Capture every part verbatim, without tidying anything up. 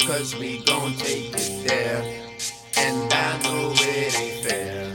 cause we gon' take it there. And I know it ain't fair,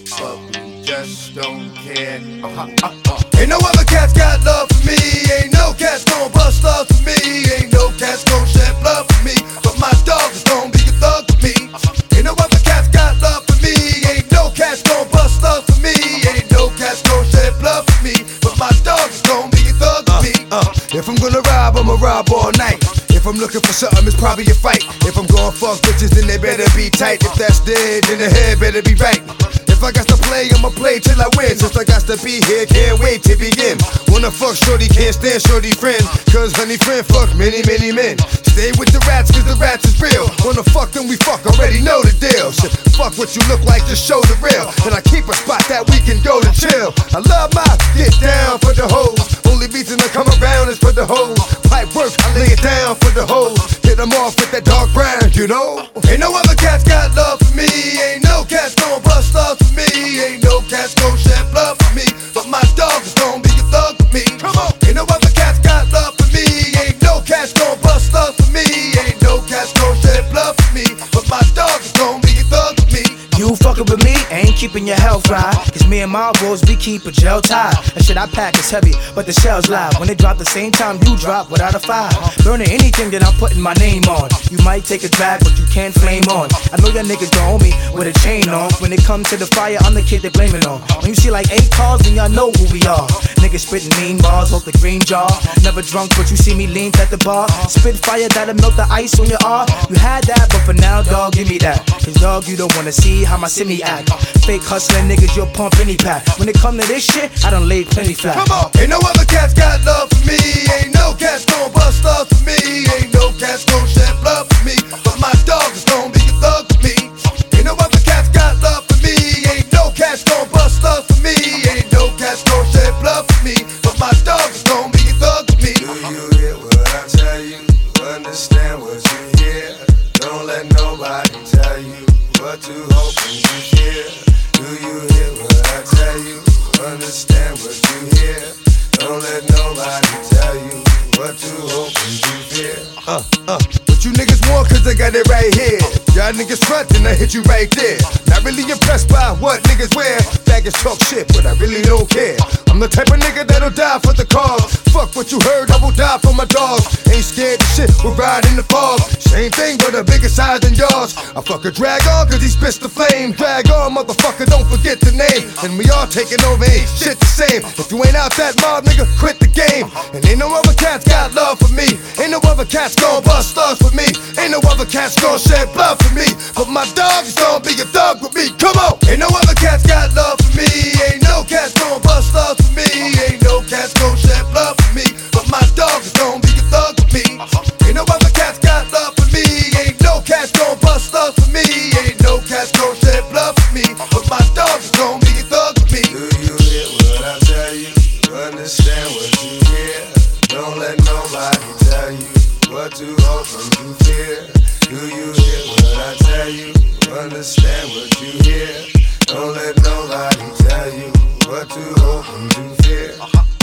but we just don't care. Uh-huh, uh-huh. Ain't no other cats got love for me. Ain't no cats gon' bust love for me. Ain't no cats gon' shed blood for me. But my dog is gon' be a thug for me. Ain't no other cats got love for me. Ain't no cats gon' bust love for me. Ain't no cats gon' shed blood for me. But my dog is gon' be a thug for me. Uh, uh, if I'm gonna rob, I'ma rob all night. If I'm looking for something, it's probably a fight. If I'm gonna fuck bitches, then they better be tight. If that's dead, then the head better be right. If I got to play, I'ma play till I win. Since I got to be here, can't wait to begin. Wanna fuck shorty, can't stand shorty friend. Cause honey friend fuck many, many men. Stay with the rats, cause the rats is real. Wanna fuck, then we fuck, already know the deal. Shit, fuck what you look like, just show the real. And I keep a spot that we can go to chill. I love my get down for the hoes. Only reason I come around is for the hoes. Pipe work, I lay it down for the hoes. Hit them off with that dark brown, you know. Ain't no other cats got love for me. Ain't no cats gon' bust love for me. Ain't no cats gon' shed blood for me. But my dog is gon' be a thug for me. Come on. Ain't no other cats got love for me. Ain't no cats gon' bust love for me. Ain't no cats gon' shed blood for me. But my dog is gon' be a thug for me. You fucking with me, ain't keeping your health right. Cause me and my boys, we keep a gel tie. That shit I pack is heavy, but the shell's live. When they drop the same time you drop without a fire. Burning anything that I'm putting my name on. You might take a drag, but you can't flame on. I know your niggas don't own me with a chain on. When it comes to the fire, I'm the kid they blame it on. When you see like eight cars, then y'all know who we are. Niggas spitting mean bars off the green jar. Never drunk, but you see me lean at the bar. Spit fire that'll melt the ice on your arm. You had that, but for now, dog, give me that. Cause dog, you don't wanna see how my simi act. Fake hustling niggas, you'll pump any pack. When it come to this shit, I done laid plenty flat. Come on. Ain't no other cats got love for me. Ain't no cats gon' bust love for me. Ain't no cats gon' shed blood for me. But my dog is gon' be a thug for me. Ain't no other cats got love for me. Ain't no cats gon' bust love for me. Ain't no cats gon' shed blood for me. But my dog is gon' be a thug for me. Do you hear what I tell you? Understand what you hear. Don't let nobody tell you what to hope and you hear. Do you hear what I tell you? Understand what you hear. Don't let nobody tell you what to hope and you fear. Uh, uh, what you niggas want, cause I got it right here. Y'all niggas front, then I hit you right there. Not really impressed by what niggas wear. Faggots talk shit, but I really don't care. I'm the type of nigga that'll die for the cause. Fuck what you heard, I will die for my dogs. Ain't scared of shit, we'll ride in the fog. Same thing, but a bigger size than yours. I fuck a drag on, cause he spits the flame. Drag on, motherfucker, don't forget the name. And we all taking over, ain't shit the same. If you ain't out that mob, nigga, quit the game. And ain't no other cats got love for me. Ain't no other cats gon' bust thugs for me. Ain't no other cats gon' shed blood for me. But my dog is gon' be a thug with me. Come on. Ain't no other cats got love for me. Ain't no cats gon' bust thugs for me. Ain't no cats gon' shed blood for me. But my dog is gon' be a thug with me. Ain't no other cats got love for me. Ain't no cats gon' bust thugs for me. Ain't no cats gon' shed blood for me. But my dog is gon' be a thug with me. Do you hear what I tell you? Understand what you hear. Don't let nobody tell you what to hope and you fear. Do you hear what I tell you? Understand what you hear. Don't let nobody tell you what to hope and you fear.